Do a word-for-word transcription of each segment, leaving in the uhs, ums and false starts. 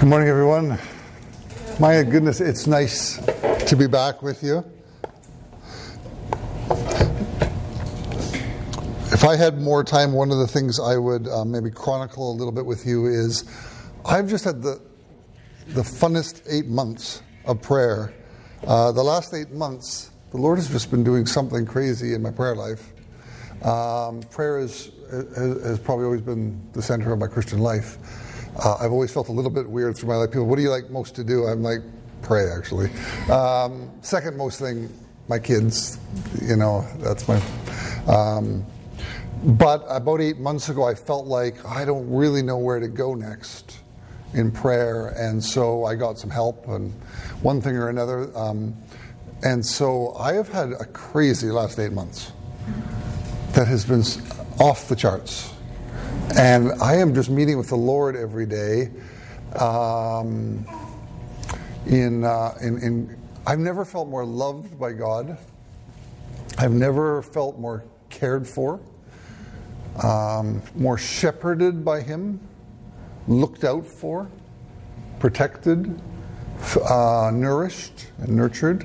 Good morning, everyone. My goodness, it's nice to be back with you. If I had more time, one of the things I would uh, maybe chronicle a little bit with you is I've just had the the funnest eight months of prayer. Uh, the last eight months, the Lord has just been doing something crazy in my prayer life. Um, prayer is, has, has probably always been the center of my Christian life. Uh, I've always felt a little bit weird through my life. People, what do you like most to do? I'm like, pray, actually. Um, second most thing, my kids. You know, that's my... Um, but about eight months ago, I felt like I don't really know where to go next in prayer. And so I got some help and one thing or another. Um, and so I have had a crazy last eight months that has been off the charts. And I am just meeting with the Lord every day. Um, in, uh, in, in, I've never felt more loved by God. I've never felt more cared for, um, more shepherded by Him, looked out for, protected, uh, nourished, and nurtured.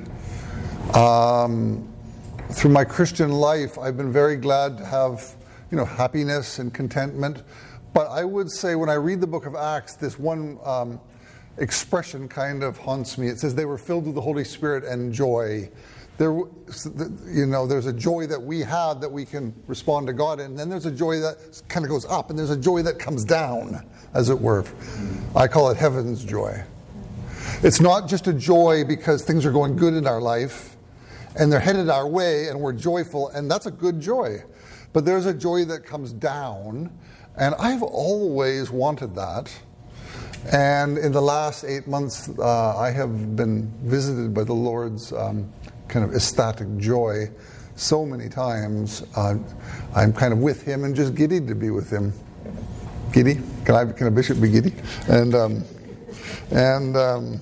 Um, through my Christian life, I've been very glad to have you know, happiness and contentment. But I would say when I read the book of Acts, this one um, expression kind of haunts me. It says they were filled with the Holy Spirit and joy. There, you know, there's a joy that we have that we can respond to God in. And then there's a joy that kind of goes up, and there's a joy that comes down, as it were. I call it heaven's joy. It's not just a joy because things are going good in our life, and they're headed our way, and we're joyful, and that's a good joy. But there's a joy that comes down, and I've always wanted that. And in the last eight months, uh, I have been visited by the Lord's um, kind of ecstatic joy so many times. Uh, I'm kind of with Him and just giddy to be with Him. Giddy? Can I? Can a bishop be giddy? And um, and um,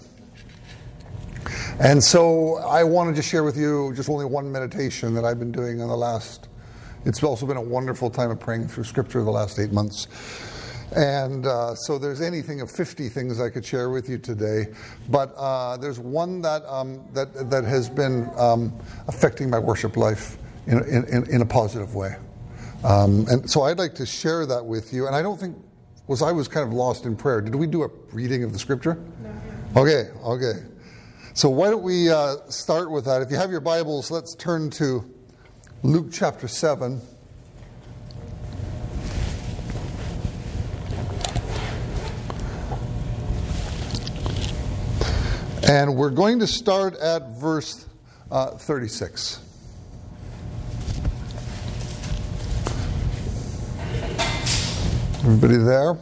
and so I wanted to share with you just only one meditation that I've been doing in the last. It's also been a wonderful time of praying through Scripture the last eight months. And uh, so there's anything of fifty things I could share with you today. But uh, there's one that um, that that has been um, affecting my worship life in, in, in a positive way. Um, and so I'd like to share that with you. And I don't think, was I was kind of lost in prayer. Did we do a reading of the Scripture? No. Okay, okay. So why don't we uh, start with that? If you have your Bibles, let's turn to Luke chapter seven. And we're going to start at verse uh, thirty-six. Everybody there?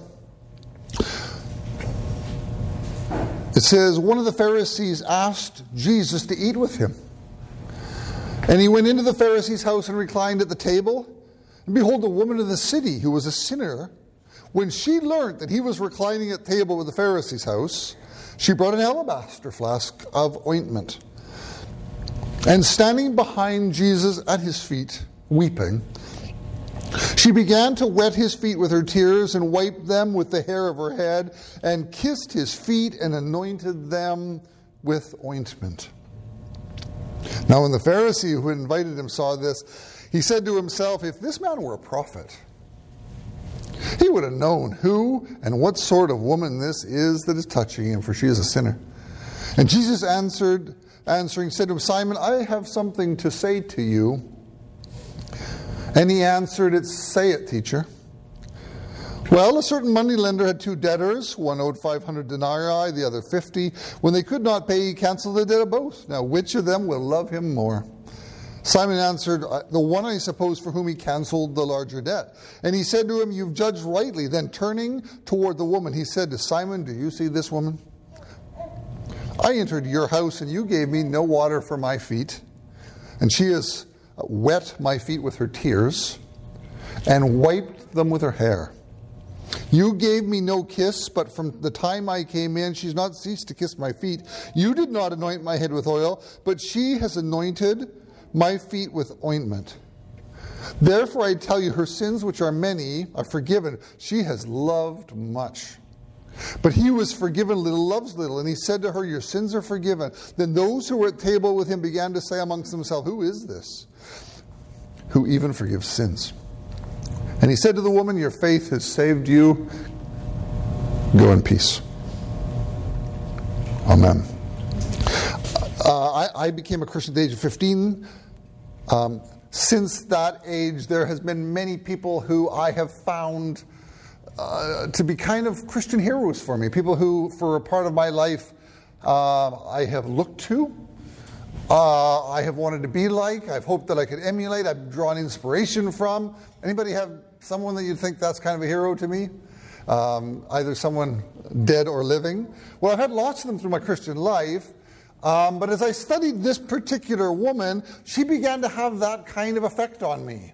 It says, one of the Pharisees asked Jesus to eat with him. And he went into the Pharisee's house and reclined at the table. And behold, a woman of the city who was a sinner, when she learnt that he was reclining at table with the Pharisee's house, she brought an alabaster flask of ointment. And standing behind Jesus at his feet, weeping, she began to wet his feet with her tears and wiped them with the hair of her head and kissed his feet and anointed them with ointment. Now when the Pharisee who had invited him saw this, he said to himself, if this man were a prophet, he would have known who and what sort of woman this is that is touching him, for she is a sinner. And Jesus answered, answering, said to him, Simon, I have something to say to you. And he answered, it, say it, teacher. Well, a certain moneylender had two debtors. One owed five hundred denarii, the other fifty. When they could not pay, he canceled the debt of both. Now, which of them will love him more? Simon answered, the one, I suppose, for whom he canceled the larger debt. And he said to him, you've judged rightly. Then turning toward the woman, he said to Simon, do you see this woman? I entered your house, and you gave me no water for my feet. And she has wet my feet with her tears and wiped them with her hair. You gave me no kiss, but from the time I came in, she's not ceased to kiss my feet. You did not anoint my head with oil, but she has anointed my feet with ointment. Therefore I tell you, her sins, which are many, are forgiven. She has loved much. But he who was forgiven little loves little. And he said to her, your sins are forgiven. Then those who were at table with him began to say amongst themselves, who is this who even forgives sins? And he said to the woman, your faith has saved you. Go in peace. Amen. Uh, I, I became a Christian at the age of fifteen. Um, since that age, there has been many people who I have found uh, to be kind of Christian heroes for me. People who, for a part of my life, uh, I have looked to. Uh, I have wanted to be like. I've hoped that I could emulate. I've drawn inspiration from. Anybody have someone that you think that's kind of a hero to me? Um, either someone dead or living. Well, I've had lots of them through my Christian life. Um, but as I studied this particular woman, she began to have that kind of effect on me.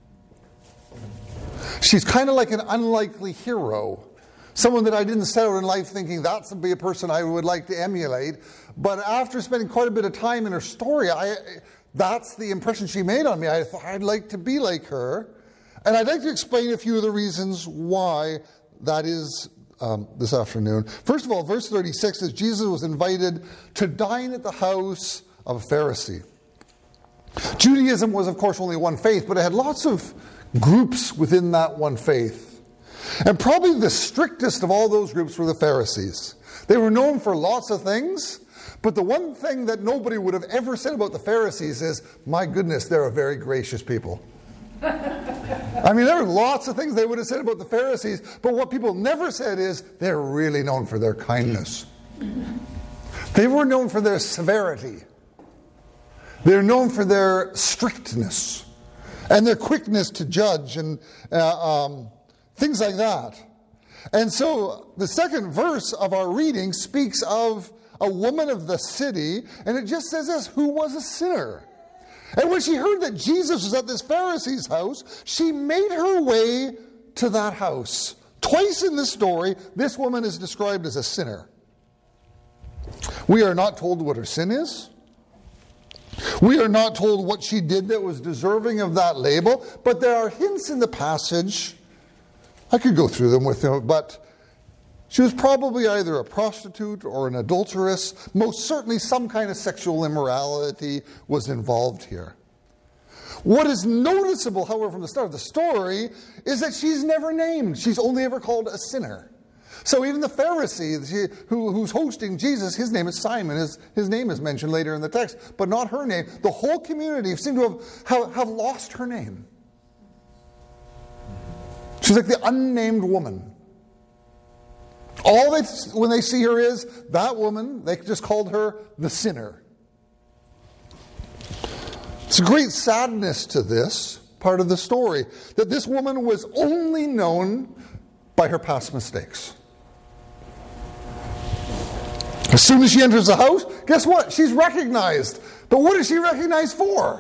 She's kind of like an unlikely hero. Someone that I didn't set out in life thinking that's to be a person I would like to emulate. But after spending quite a bit of time in her story, I, that's the impression she made on me. I thought I'd like to be like her. And I'd like to explain a few of the reasons why that is um, this afternoon. First of all, verse thirty-six says Jesus was invited to dine at the house of a Pharisee. Judaism was, of course, only one faith, but it had lots of groups within that one faith. And probably the strictest of all those groups were the Pharisees. They were known for lots of things, but the one thing that nobody would have ever said about the Pharisees is, my goodness, they're a very gracious people. I mean, there were lots of things they would have said about the Pharisees, but what people never said is, they're really known for their kindness. They were known for their severity. They're known for their strictness and their quickness to judge and uh, um, things like that. And so the second verse of our reading speaks of a woman of the city, and it just says this, who was a sinner. And when she heard that Jesus was at this Pharisee's house, she made her way to that house. Twice in this story, this woman is described as a sinner. We are not told what her sin is. We are not told what she did that was deserving of that label, but there are hints in the passage. I could go through them with you, but she was probably either a prostitute or an adulteress. Most certainly some kind of sexual immorality was involved here. What is noticeable, however, from the start of the story is that she's never named. She's only ever called a sinner. So even the Pharisee who, who's hosting Jesus, his name is Simon. His, his name is mentioned later in the text, but not her name. The whole community seem to have, have, have lost her name. She's like the unnamed woman. All they, when they see her is that woman, they just called her the sinner. It's a great sadness to this part of the story, that this woman was only known by her past mistakes. As soon as she enters the house, guess what? She's recognized. But what is she recognized for?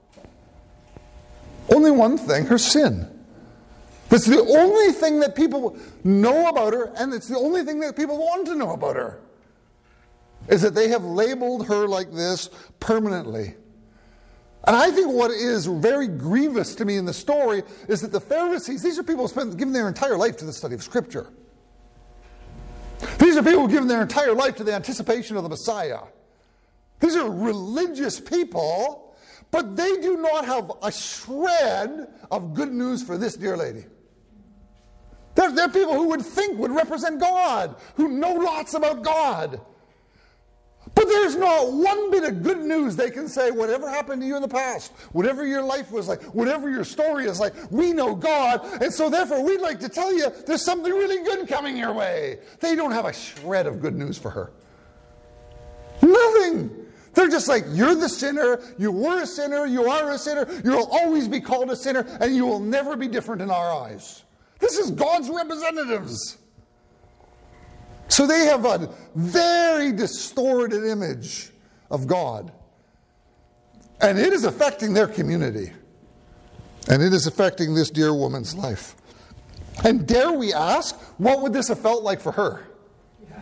Only one thing, her sin. That's the only thing that people know about her, and it's the only thing that people want to know about her, is that they have labeled her like this permanently. And I think what is very grievous to me in the story is that the Pharisees, these are people who spent given their entire life to the study of Scripture. These are people who have given their entire life to the anticipation of the Messiah. These are religious people, but they do not have a shred of good news for this dear lady. They're, they're people who would think would represent God, who know lots about God. But there's not one bit of good news they can say, whatever happened to you in the past, whatever your life was like, whatever your story is like, we know God, and so therefore we'd like to tell you there's something really good coming your way. They don't have a shred of good news for her. Nothing. They're just like, you're the sinner, you were a sinner, you are a sinner, you'll always be called a sinner, and you will never be different in our eyes. This is God's representatives. So they have a very distorted image of God. And it is affecting their community. And it is affecting this dear woman's life. And dare we ask, what would this have felt like for her? Yeah.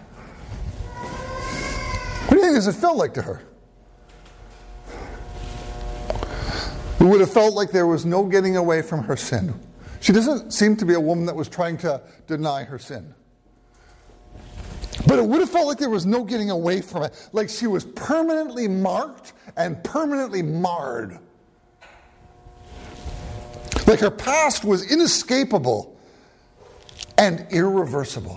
What do you think this have felt like to her? It would have felt like there was no getting away from her sin. She doesn't seem to be a woman that was trying to deny her sin. But it would have felt like there was no getting away from it. Like she was permanently marked and permanently marred. Like her past was inescapable and irreversible.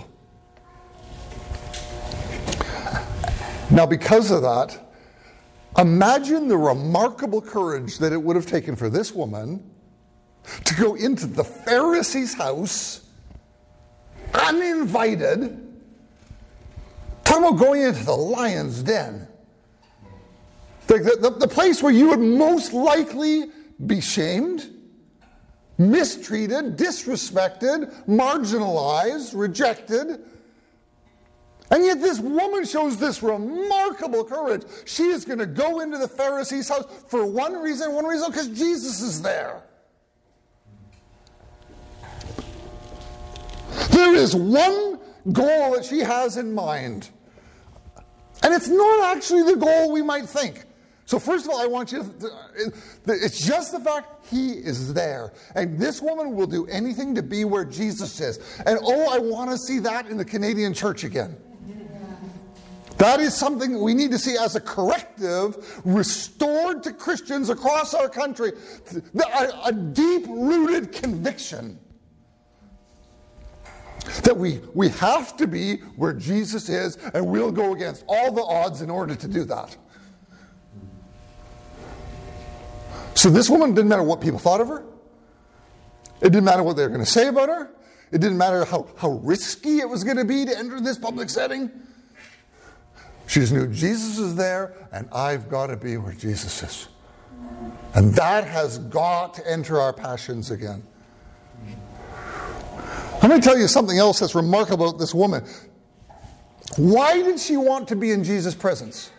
Now, because of that, imagine the remarkable courage that it would have taken for this woman to go into the Pharisee's house, uninvited, talking about going into the lion's den. The, the, the place where you would most likely be shamed, mistreated, disrespected, marginalized, rejected. And yet this woman shows this remarkable courage. She is going to go into the Pharisee's house for one reason, one reason, because Jesus is there. There is one goal that she has in mind. And it's not actually the goal we might think. So first of all, I want you to, it's just the fact he is there. And this woman will do anything to be where Jesus is. And oh, I want to see that in the Canadian church again. That is something we need to see as a corrective restored to Christians across our country. A, a deep-rooted conviction that we, we have to be where Jesus is, and we'll go against all the odds in order to do that. So this woman, didn't matter what people thought of her. It didn't matter what they were going to say about her. It didn't matter how, how risky it was going to be to enter this public setting. She just knew Jesus is there, and I've got to be where Jesus is. And that has got to enter our passions again. Let me tell you something else that's remarkable about this woman. Why did she want to be in Jesus' presence?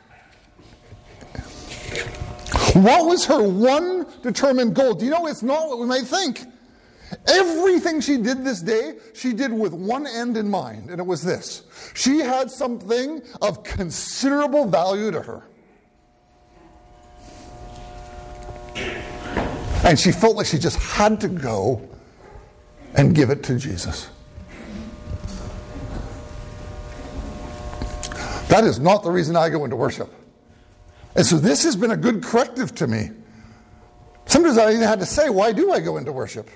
What was her one determined goal? Do you know, it's not what we might think. Everything she did this day, she did with one end in mind, and it was this. She had something of considerable value to her. And she felt like she just had to go and give it to Jesus. That is not the reason I go into worship. And so this has been a good corrective to me. Sometimes I even had to say, why do I go into worship?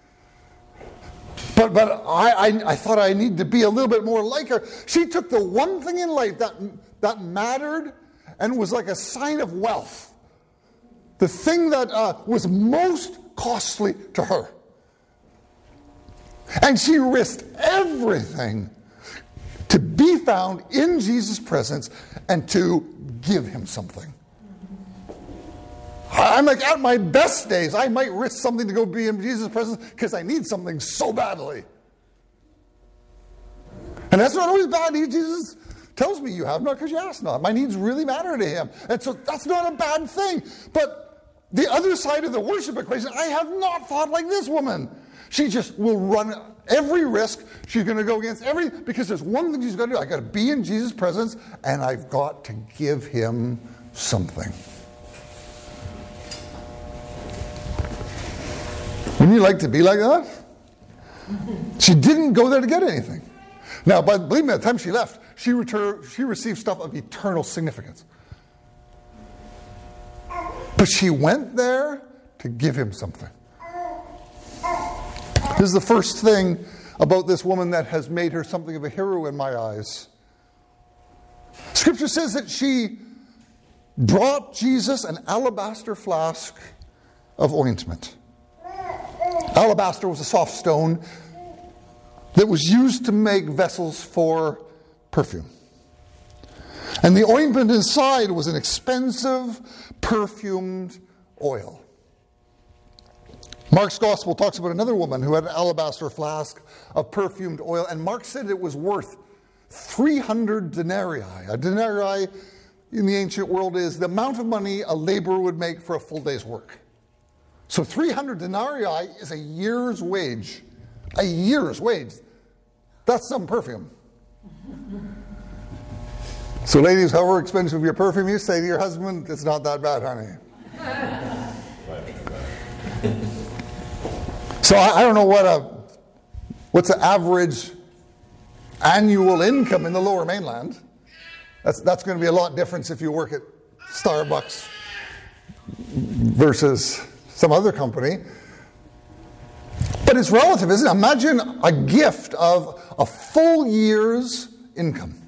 But but I, I, I thought I need to be a little bit more like her. She took the one thing in life that, that mattered and was like a sign of wealth. The thing that uh, was most costly to her. And she risked everything to be found in Jesus' presence and to give him something. I'm like, at my best days, I might risk something to go be in Jesus' presence because I need something so badly. And that's not always bad. Jesus tells me you have not because you ask not. My needs really matter to him. And so that's not a bad thing. But the other side of the worship equation, I have not thought like this woman. She just will run every risk. She's going to go against every, because there's one thing she's got to do. I've got to be in Jesus' presence, and I've got to give him something. Wouldn't you like to be like that? She didn't go there to get anything. Now, but believe me, by the time she left, she, returned, she received stuff of eternal significance. But she went there to give him something. This is the first thing about this woman that has made her something of a hero in my eyes. Scripture says that she brought Jesus an alabaster flask of ointment. Alabaster was a soft stone that was used to make vessels for perfume. And the ointment inside was an expensive, perfumed oil. Mark's gospel talks about another woman who had an alabaster flask of perfumed oil, and Mark said it was worth three hundred denarii. A denarii in the ancient world is the amount of money a laborer would make for a full day's work. So three hundred denarii is a year's wage. A year's wage. That's some perfume. So ladies, however expensive your perfume is, say to your husband, it's not that bad, honey. So I, I don't know what a what's the average annual income in the Lower Mainland. That's, that's going to be a lot different if you work at Starbucks versus some other company. But it's relative, isn't it? Imagine a gift of a full year's income.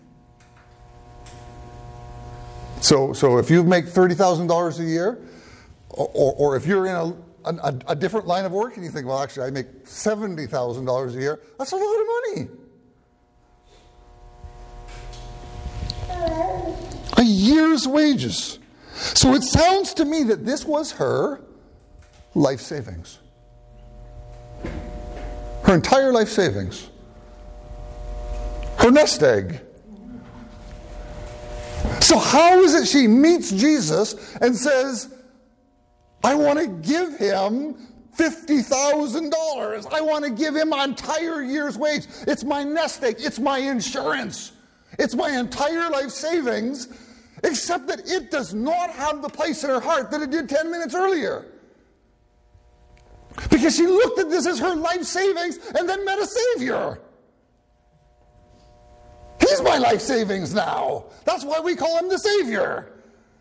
So, so if you make thirty thousand dollars a year, or, or, or if you're in a, a, a different line of work and you think, well, actually, I make seventy thousand dollars a year, that's a lot of money. A year's wages. So it sounds to me that this was her life savings. Her entire life savings. Her nest egg. So how is it she meets Jesus and says, I want to give him fifty thousand dollars. I want to give him my entire year's wage. It's my nest egg. It's my insurance. It's my entire life savings, except that it does not have the place in her heart that it did ten minutes earlier. Because she looked at this as her life savings and then met a Savior. He's my life savings now. That's why we call him the Savior.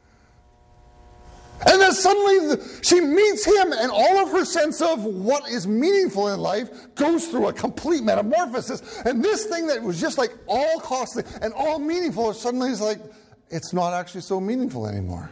And then suddenly she meets him, and all of her sense of what is meaningful in life goes through a complete metamorphosis. And this thing that was just like all costly and all meaningful suddenly is like, it's not actually so meaningful anymore.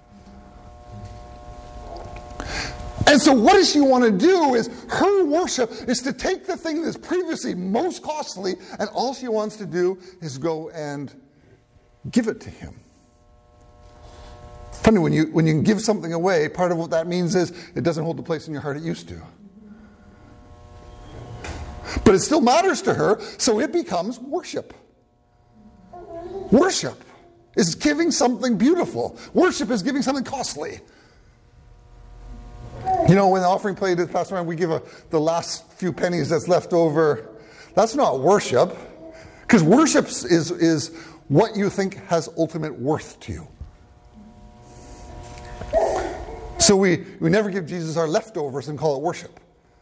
And so what does she want to do is, her worship is to take the thing that's previously most costly, and all she wants to do is go and give it to him. Funny, when you when you can give something away, part of what that means is it doesn't hold the place in your heart it used to. But it still matters to her, so it becomes worship. Worship is giving something beautiful. Worship is giving something costly. You know, when the offering plate is passed around, we give a, the last few pennies that's left over. That's not worship. Because worship is, is what you think has ultimate worth to you. So we, we never give Jesus our leftovers and call it worship.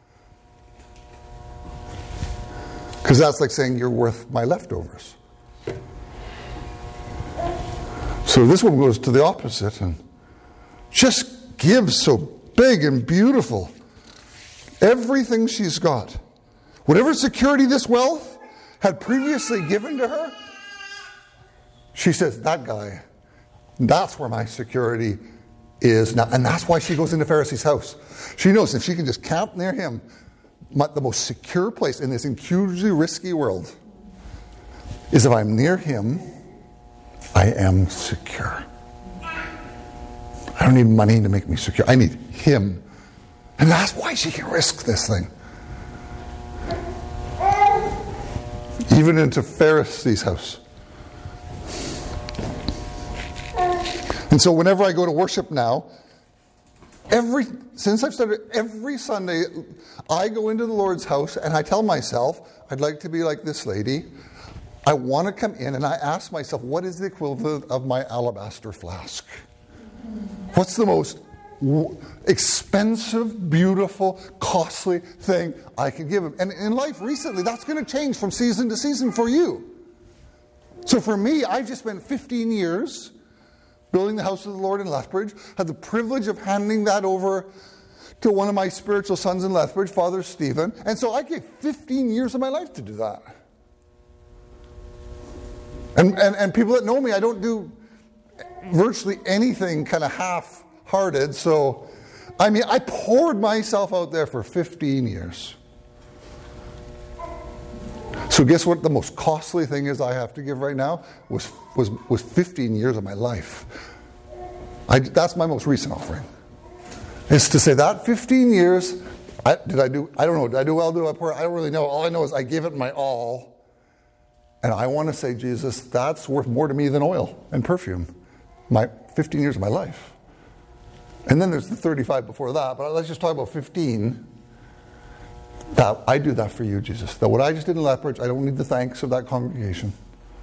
Because that's like saying you're worth my leftovers. So this one goes to the opposite and just gives so big and beautiful. Everything she's got. Whatever security this wealth had previously given to her, she says, that guy, that's where my security is now. And that's why she goes into Pharisee's house. She knows if she can just camp near him, the most secure place in this hugely risky world is if I'm near him, I am secure. I don't need money to make me secure. I need him. And that's why she can risk this thing. Even into Pharisee's house. And so whenever I go to worship now, every since I've started, every Sunday, I go into the Lord's house and I tell myself, I'd like to be like this lady. I want to come in and I ask myself, what is the equivalent of my alabaster flask? What's the most expensive, beautiful, costly thing I can give him? And in life recently, that's going to change from season to season for you. So for me, I've just spent fifteen years building the house of the Lord in Lethbridge, had the privilege of handing that over to one of my spiritual sons in Lethbridge, Father Stephen. And so I gave fifteen years of my life to do that. And, and, and people that know me, I don't do virtually anything kind of half-hearted. So, I mean, I poured myself out there for fifteen years. So guess what the most costly thing is I have to give right now? Was was was fifteen years of my life. I, that's my most recent offering. Is to say that fifteen years, I, did I do, I don't know, did I do well, did I poor? I don't really know. All I know is I gave it my all. And I want to say, Jesus, that's worth more to me than oil and perfume. My fifteen years of my life. And then there's the thirty-five before that, but let's just talk about fifteen. That I do that for you, Jesus. That what I just did in Lethbridge, I don't need the thanks of that congregation.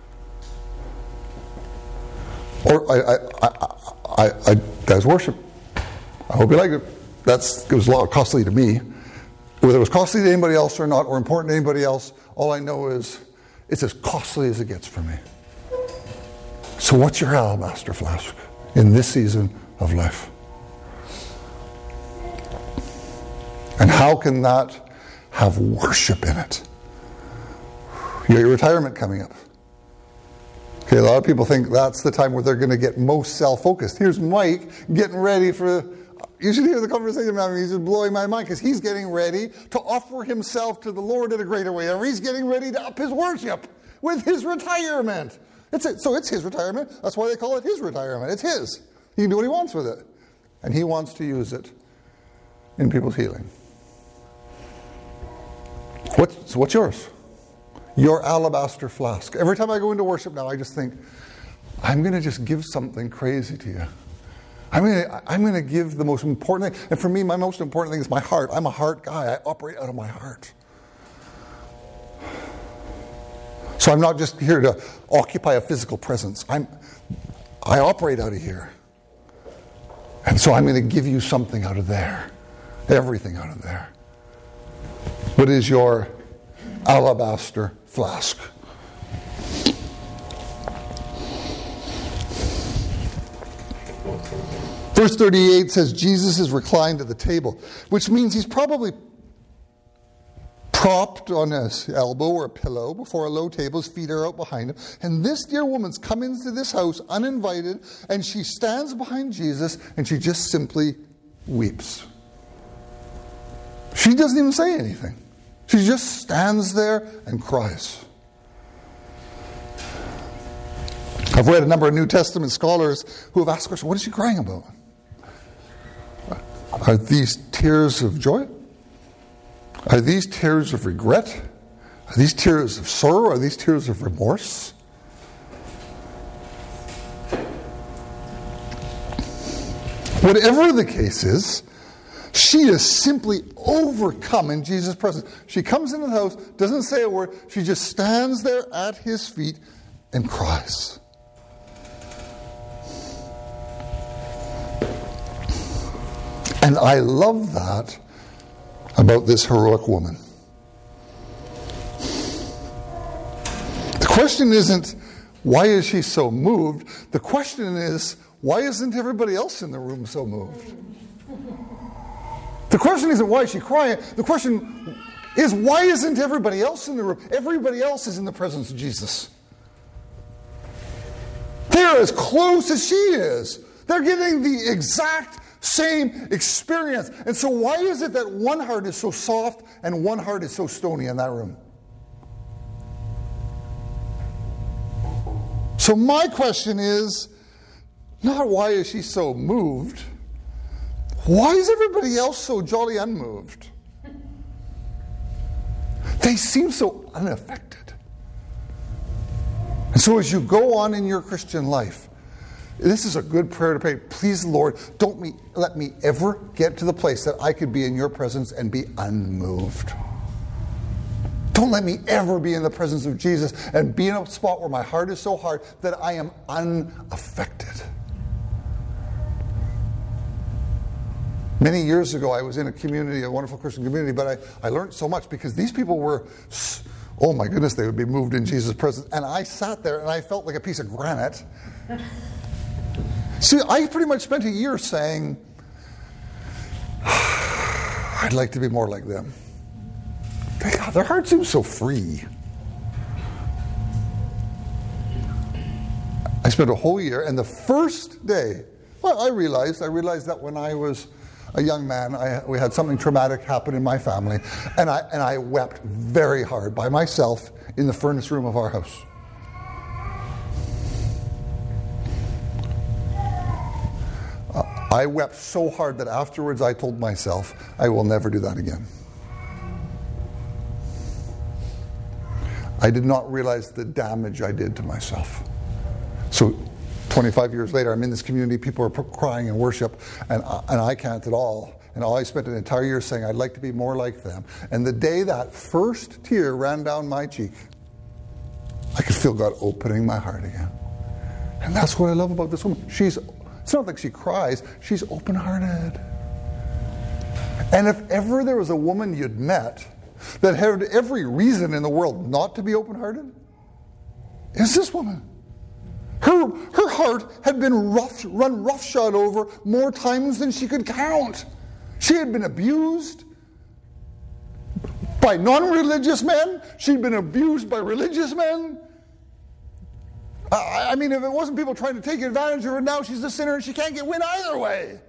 Or I, I, I, I, I that's worship. I hope you like it. That's it was a lot costly to me. Whether it was costly to anybody else or not, or important to anybody else, all I know is it's as costly as it gets for me. So what's your alabaster flask in this season of life? And how can that have worship in it? You got your retirement coming up. Okay, a lot of people think that's the time where they're going to get most self-focused. Here's Mike getting ready for, you should hear the conversation I'm having. He's just blowing my mind because he's getting ready to offer himself to the Lord in a greater way. Or he's getting ready to up his worship with his retirement. It's it. So it's his retirement. That's why they call it his retirement. It's his. He can do what he wants with it. And he wants to use it in people's healing. What, so what's yours? Your alabaster flask. Every time I go into worship now, I just think, I'm going to just give something crazy to you. I'm going to, I'm going to give the most important thing. And for me, my most important thing is my heart. I'm a heart guy. I operate out of my heart. So I'm not just here to occupy a physical presence. I'm, I operate out of here. And so I'm going to give you something out of there. Everything out of there. What is your alabaster flask? Verse thirty-eight says Jesus is reclined at the table, which means he's probably propped on his elbow or a pillow before a low table. His feet are out behind him. And this dear woman's come into this house uninvited, and she stands behind Jesus, and she just simply weeps. She doesn't even say anything. She just stands there and cries. I've read a number of New Testament scholars who have asked questions, what is she crying about? Are these tears of joy? Are these tears of regret? Are these tears of sorrow? Are these tears of remorse? Whatever the case is, she is simply overcome in Jesus' presence. She comes into the house, doesn't say a word. She just stands there at his feet and cries. And I love that about this heroic woman. The question isn't, why is she so moved? The question is, why isn't everybody else in the room so moved? The question isn't why is she crying. The question is, why isn't everybody else in the room? Everybody else is in the presence of Jesus. They're as close as she is. They're getting the exact same experience. And so why is it that one heart is so soft and one heart is so stony in that room? So my question is, not why is she so moved? Why is everybody else so jolly unmoved? They seem so unaffected. And so as you go on in your Christian life, this is a good prayer to pray. Please, Lord, don't me, let me ever get to the place that I could be in your presence and be unmoved. Don't let me ever be in the presence of Jesus and be in a spot where my heart is so hard that I am unaffected. Many years ago, I was in a community, a wonderful Christian community, but I, I learned so much because these people were, oh my goodness, they would be moved in Jesus' presence. And I sat there and I felt like a piece of granite. See, I pretty much spent a year saying, I'd like to be more like them. They, their heart seems so free. I spent a whole year, and the first day, well, I realized, I realized that when I was a young man, I, we had something traumatic happen in my family, and I and I wept very hard by myself in the furnace room of our house. I wept so hard that afterwards I told myself, I will never do that again. I did not realize the damage I did to myself. So twenty-five years later, I'm in this community, people are crying in worship, and I, and I can't at all. And I spent an entire year saying, I'd like to be more like them. And the day that first tear ran down my cheek, I could feel God opening my heart again. And that's what I love about this woman. She's It's not like she cries. She's open-hearted. And if ever there was a woman you'd met that had every reason in the world not to be open-hearted, is this woman. Her, her heart had been rough, run roughshod over more times than she could count. She had been abused by non-religious men. She'd been abused by religious men. I, I mean, if it wasn't people trying to take advantage of her, now she's a sinner and she can't get win either way.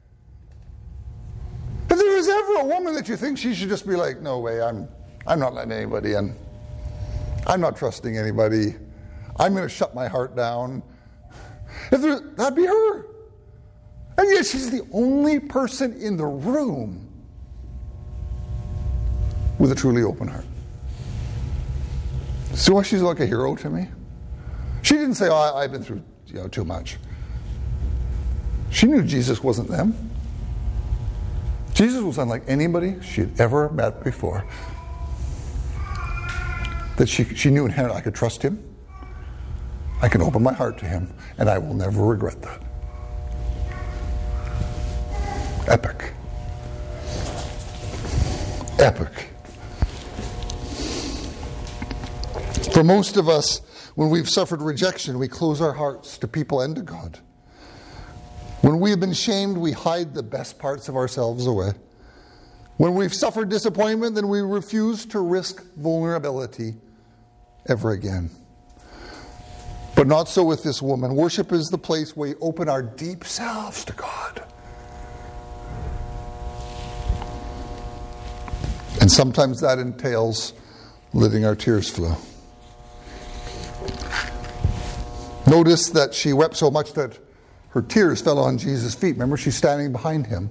If there was ever a woman that you think she should just be like, no way, I'm, I'm not letting anybody in. I'm not trusting anybody. I'm going to shut my heart down. If there, that'd be her. And yet she's the only person in the room with a truly open heart. See why she's like a hero to me? She didn't say, oh, I've been through you know, too much. She knew Jesus wasn't them. Jesus was unlike anybody she had ever met before. That she, she knew inherently, I could trust him. I can open my heart to him, and I will never regret that. Epic. Epic. For most of us, when we've suffered rejection, we close our hearts to people and to God. When we have been shamed, we hide the best parts of ourselves away. When we've suffered disappointment, then we refuse to risk vulnerability ever again. But not so with this woman. Worship is the place where we open our deep selves to God. And sometimes that entails letting our tears flow. Notice that she wept so much that her tears fell on Jesus' feet. Remember, she's standing behind him.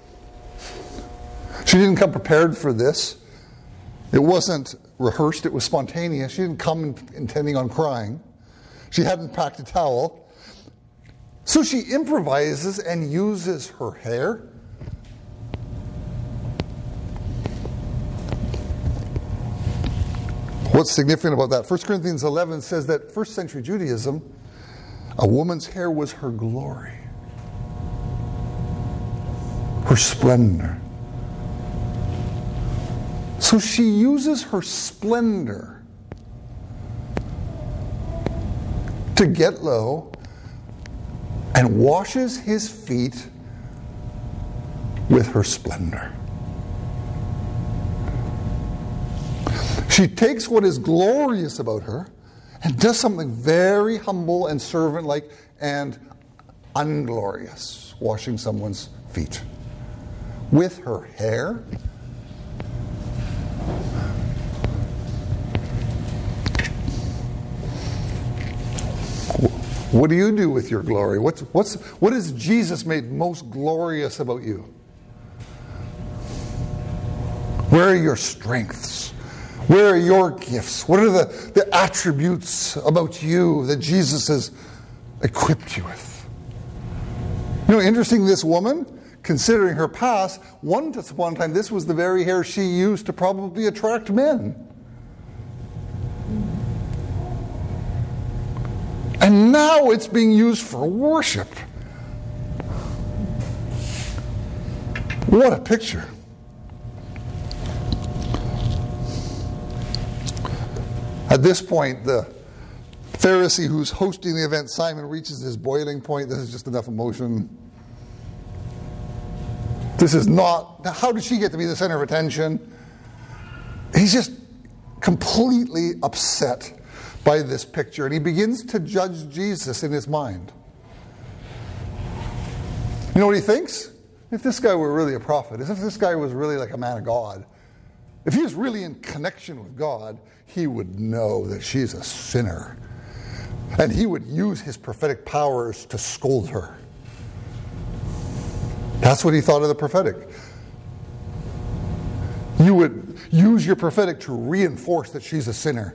She didn't come prepared for this. It wasn't rehearsed, it was spontaneous. She didn't come intending on crying. She hadn't packed a towel. So she improvises and uses her hair. What's significant about that? First Corinthians eleven says that first century Judaism, a woman's hair was her glory, her splendor. So she uses her splendor to get low and washes his feet with her splendor. She takes what is glorious about her and does something very humble and servant-like and unglorious, washing someone's feet with her hair. What do you do with your glory? What's, what's, what has Jesus made most glorious about you? Where are your strengths? Where are your gifts? What are the, the attributes about you that Jesus has equipped you with? You know, interesting, this woman, considering her past, one upon a time, this was the very hair she used to probably attract men. And now it's being used for worship. What a picture. At this point, the Pharisee who's hosting the event, Simon, reaches his boiling point. This is just enough emotion. This is not, how did she get to be the center of attention? He's just completely upset by this picture, and he begins to judge Jesus in his mind. You know what he thinks? If this guy were really a prophet, as if this guy was really like a man of God, if he was really in connection with God, he would know that she's a sinner. And he would use his prophetic powers to scold her. That's what he thought of the prophetic. You would use your prophetic to reinforce that she's a sinner.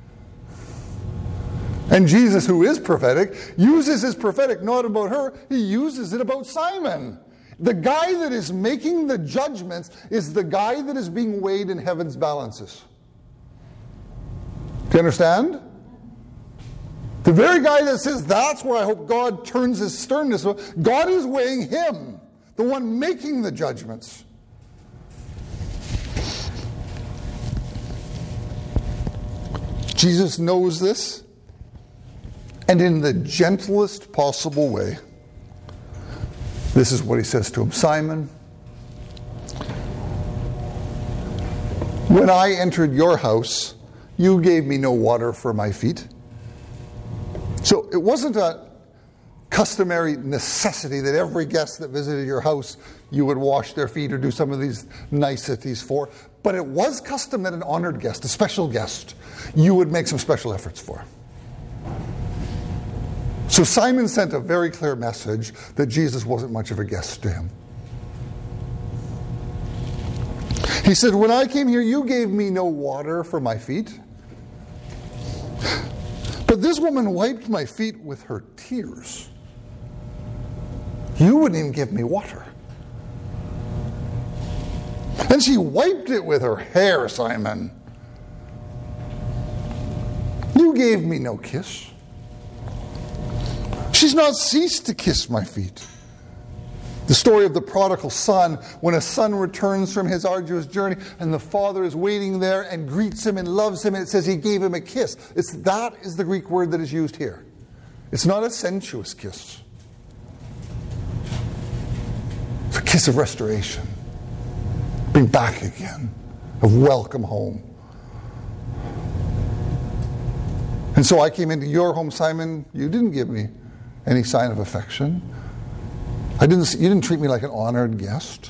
And Jesus, who is prophetic, uses his prophetic not about her, he uses it about Simon. The guy that is making the judgments is the guy that is being weighed in heaven's balances. Do you understand? The very guy that says, that's where I hope God turns his sternness, God is weighing him, the one making the judgments. Jesus knows this. And in the gentlest possible way, this is what he says to him. Simon, when I entered your house, you gave me no water for my feet. So it wasn't a customary necessity that every guest that visited your house, you would wash their feet or do some of these niceties for. But it was custom that an honored guest, a special guest, you would make some special efforts for. So Simon sent a very clear message that Jesus wasn't much of a guest to him. He said, when I came here, you gave me no water for my feet. But this woman wiped my feet with her tears. You wouldn't even give me water. And she wiped it with her hair, Simon. You gave me no kiss. She's not ceased to kiss my feet. The story of the prodigal son, when a son returns from his arduous journey and the father is waiting there and greets him and loves him, and it says he gave him a kiss. It's, that is the Greek word that is used here. It's not a sensuous kiss. It's a kiss of restoration, being back again, of welcome home. And so I came into your home, Simon. You didn't give me any sign of affection. I didn't. You didn't treat me like an honored guest.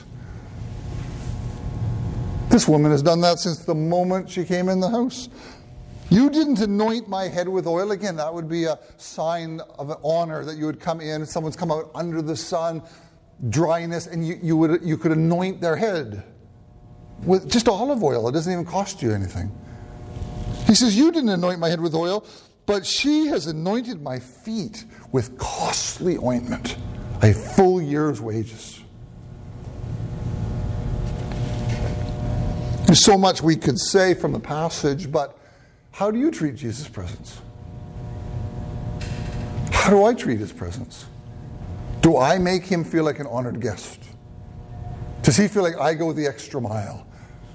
This woman has done that since the moment she came in the house. You didn't anoint my head with oil. Again, that would be a sign of an honor that you would come in, someone's come out under the sun, dryness, and you, you would you could anoint their head with just olive oil. It doesn't even cost you anything. He says, you didn't anoint my head with oil, but she has anointed my feet with costly ointment, a full year's wages. There's so much we could say from the passage, but how do you treat Jesus' presence? How do I treat his presence? Do I make him feel like an honored guest? Does he feel like I go the extra mile?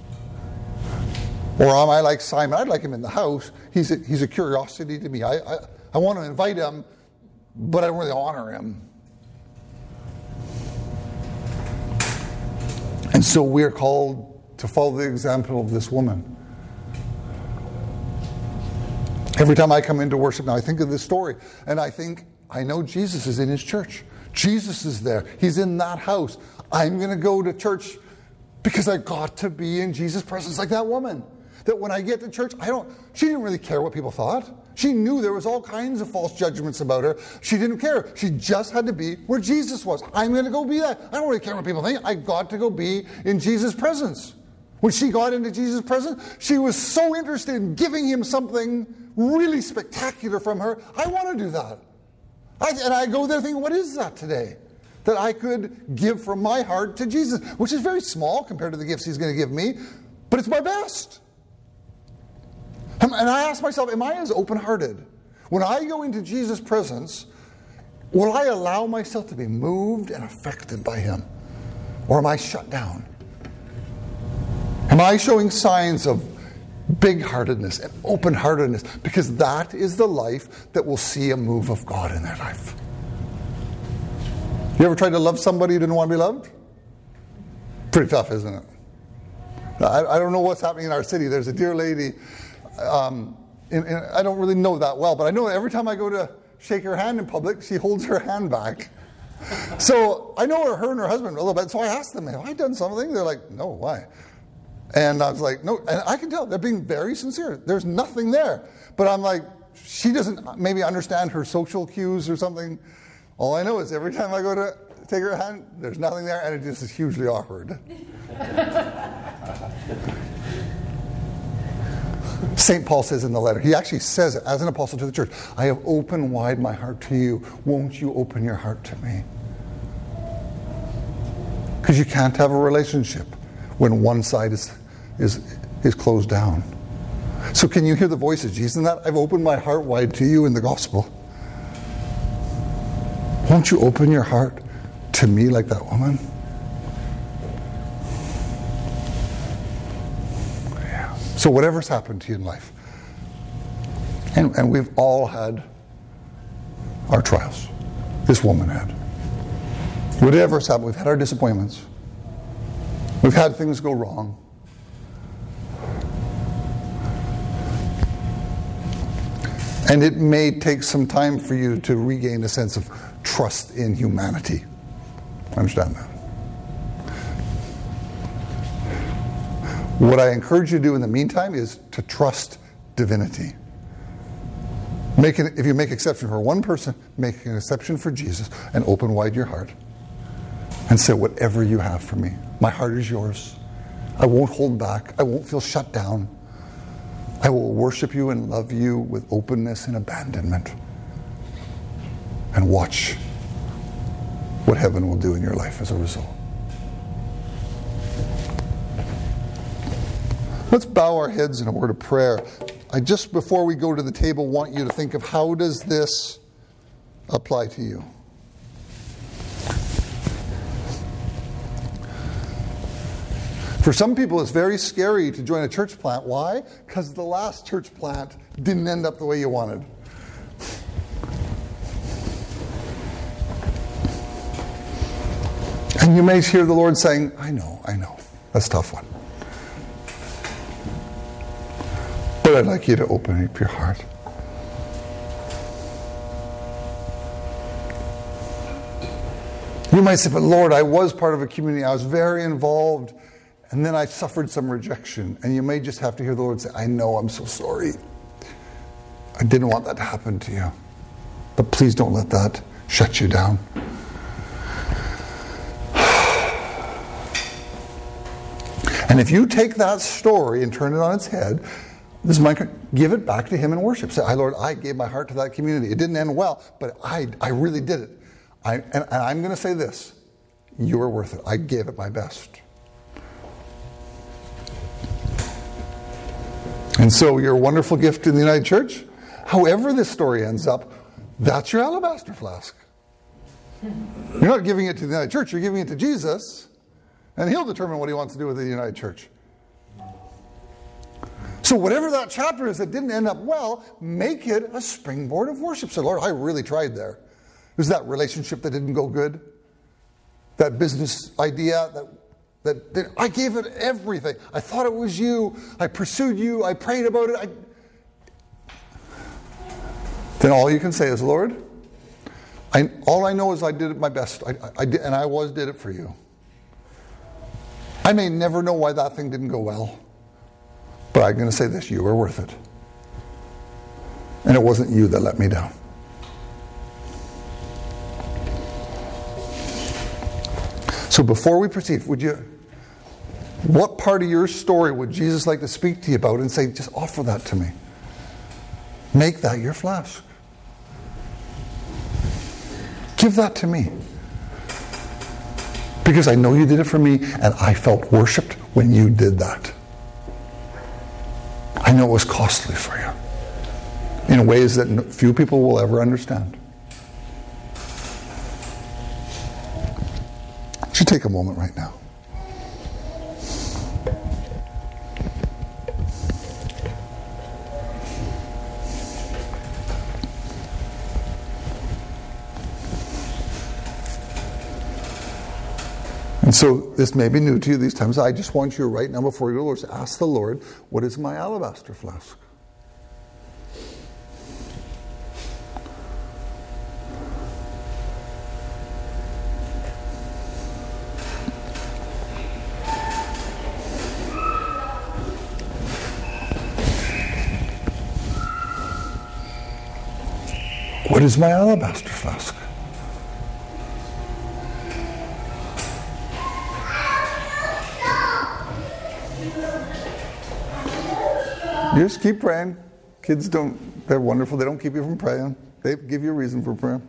Or am I like Simon? I'd like him in the house. He's a, he's a curiosity to me. I, I, I want to invite him, but I don't really honor him. And so we're called to follow the example of this woman. Every time I come into worship now, I think of this story, and I think, I know Jesus is in his church. Jesus is there. He's in that house. I'm going to go to church because I got to be in Jesus' presence like that woman. That when I get to church, I don't, she didn't really care what people thought. She knew there was all kinds of false judgments about her. She didn't care. She just had to be where Jesus was. I'm going to go be that. I don't really care what people think. I got to go be in Jesus' presence. When she got into Jesus' presence, she was so interested in giving him something really spectacular from her. I want to do that. I, and I go there thinking, what is that today? That I could give from my heart to Jesus, which is very small compared to the gifts he's going to give me, but it's my best. And I ask myself, am I as open-hearted? When I go into Jesus' presence, will I allow myself to be moved and affected by him? Or am I shut down? Am I showing signs of big-heartedness and open-heartedness? Because that is the life that will see a move of God in their life. You ever tried to love somebody who didn't want to be loved? Pretty tough, isn't it? I, I don't know what's happening in our city. There's a dear lady... Um, and, and I don't really know that well, but I know every time I go to shake her hand in public, she holds her hand back. So I know her, her and her husband a little bit. So I asked them, have I done something? They're like, no, why? And I was like, no. And I can tell they're being very sincere. There's nothing there. But I'm like, she doesn't maybe understand her social cues or something. All I know is every time I go to take her hand, there's nothing there, and it just is hugely awkward. Saint Paul says in the letter, he actually says it as an apostle to the church, I have opened wide my heart to you. Won't you open your heart to me? Because you can't have a relationship when one side is, is, is closed down. So can you hear the voice of Jesus in that? I've opened my heart wide to you in the gospel. Won't you open your heart to me like that woman? So whatever's happened to you in life, and, and we've all had our trials. This woman had. Whatever's happened, we've had our disappointments. We've had things go wrong. And it may take some time for you to regain a sense of trust in humanity. I understand that. What I encourage you to do in the meantime is to trust divinity. Make it, if you make exception for one person, make an exception for Jesus and open wide your heart. And say, whatever you have for me, my heart is yours. I won't hold back. I won't feel shut down. I will worship you and love you with openness and abandonment. And watch what heaven will do in your life as a result. Let's bow our heads in a word of prayer. I just, before we go to the table, want you to think of how does this apply to you? For some people, it's very scary to join a church plant. Why? Because the last church plant didn't end up the way you wanted. And you may hear the Lord saying, I know, I know. That's a tough one. But I'd like you to open up your heart. You might say, but Lord, I was part of a community. I was very involved. And then I suffered some rejection. And you may just have to hear the Lord say, I know, I'm so sorry. I didn't want that to happen to you. But please don't let that shut you down. And if you take that story and turn it on its head, this is my, give it back to Him in worship. Say, Lord, I gave my heart to that community. It didn't end well, but I, I really did it. I, and, and I'm going to say this. You were worth it. I gave it my best. And so your wonderful gift in the United Church, however this story ends up, that's your alabaster flask. You're not giving it to the United Church, you're giving it to Jesus, and He'll determine what He wants to do with the United Church. So whatever that chapter is that didn't end up well, make it a springboard of worship. Say, Lord, I really tried there. It was that relationship that didn't go good, that business idea that That, that I gave it everything. I thought it was you. I pursued you. I prayed about it. I... Then all you can say is, Lord, I, all I know is I did it my best. I, I, I did, and I was did it for you. I may never know why that thing didn't go well. But I'm going to say this, you were worth it. And it wasn't you that let me down. So before we proceed, would you, what part of your story would Jesus like to speak to you about and say, just offer that to me. Make that your flask. Give that to me. Because I know you did it for me and I felt worshipped when you did that. I know it was costly for you in ways that few people will ever understand. You take a moment right now. And so this may be new to you these times. I just want you right now before you go to the Lord to ask the Lord, what is my alabaster flask? What is my alabaster flask? You just keep praying. Kids don't, they're wonderful. They don't keep you from praying. They give you a reason for prayer.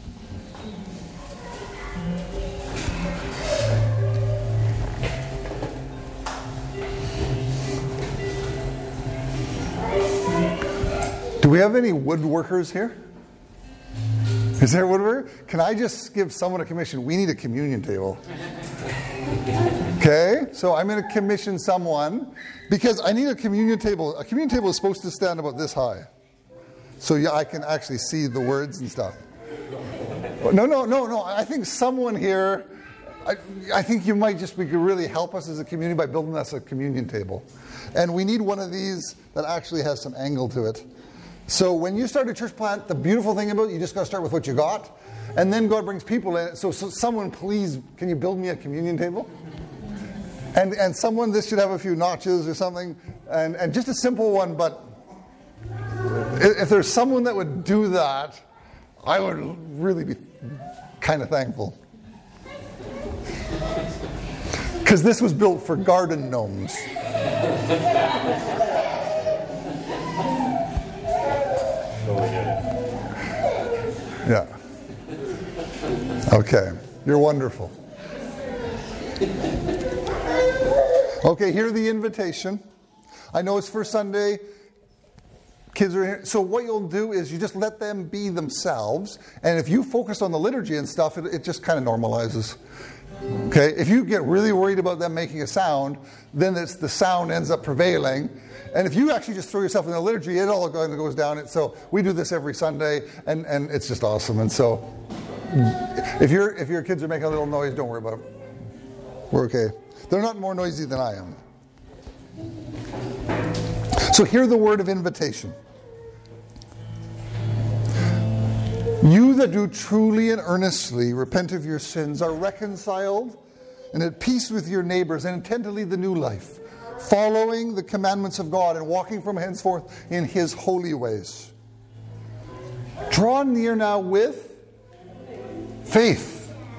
Do we have any woodworkers here? Is there a woodworker? Can I just give someone a commission? We need a communion table. Okay, so I'm going to commission someone because I need a communion table. A communion table is supposed to stand about this high. So yeah, I can actually see the words and stuff. No, no, no, no. I think someone here, I, I think you might just be, could really help us as a community by building us a communion table. And we need one of these that actually has some angle to it. So when you start a church plant, the beautiful thing about it, you just got to start with what you got. And then God brings people in. So, so someone, please, can you build me a communion table? And and someone, this should have a few notches or something. And, and just a simple one, but if there's someone that would do that, I would really be kind of thankful. Because this was built for garden gnomes. Yeah. Okay. You're wonderful. Okay, here's the invitation. I know it's first Sunday. Kids are here. So what you'll do is you just let them be themselves. And if you focus on the liturgy and stuff, it, it just kind of normalizes. Okay? If you get really worried about them making a sound, then it's the sound ends up prevailing. And if you actually just throw yourself in the liturgy, it all kind of goes down. So we do this every Sunday, and, and it's just awesome. And so if your if your kids are making a little noise, don't worry about it. We're okay. They're not more noisy than I am. So hear the word of invitation. You that do truly and earnestly repent of your sins are reconciled and at peace with your neighbors and intend to lead the new life, following the commandments of God and walking from henceforth in His holy ways. Draw near now with faith.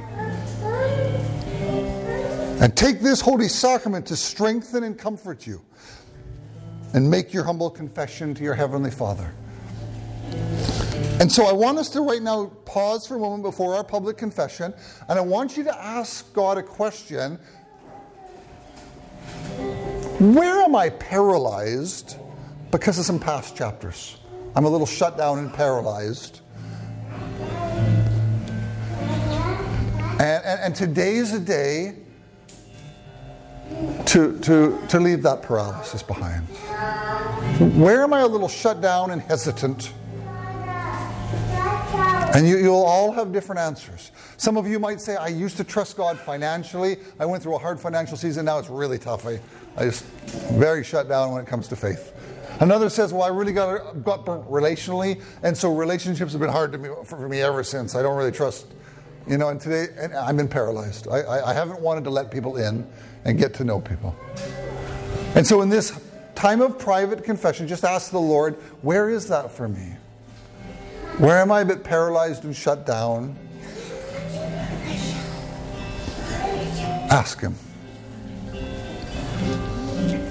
And take this holy sacrament to strengthen and comfort you. And make your humble confession to your Heavenly Father. And so I want us to right now pause for a moment before our public confession. And I want you to ask God a question. Where am I paralyzed because of some past chapters? I'm a little shut down and paralyzed. And, and, and today's a day to, to, to leave that paralysis behind. Where am I a little shut down and hesitant? And you, you'll all have different answers. Some of you might say, I used to trust God financially. I went through a hard financial season. Now it's really tough. I, I just very shut down when it comes to faith. Another says, well, I really got, got burnt relationally. And so relationships have been hard to me, for me ever since. I don't really trust. You know, and today and I've been paralyzed. I, I, I haven't wanted to let people in and get to know people. And so in this time of private confession, just ask the Lord, where is that for me? Where am I a bit paralyzed and shut down? Ask Him.